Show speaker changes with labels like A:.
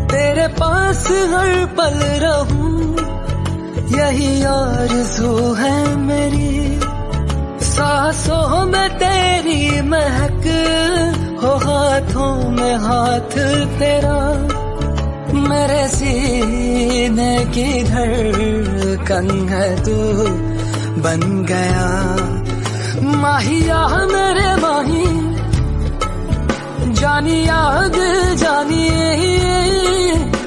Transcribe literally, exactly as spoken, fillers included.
A: तेरे पास हर पल रहूं, यही आरज़ू है मेरी। सांसों में तेरी महक हो, हाथों में हाथ तेरा, मेरे सीने की धड़कन है तू बन गया। माहिया मेरे माही, जानिया दिल जानिए,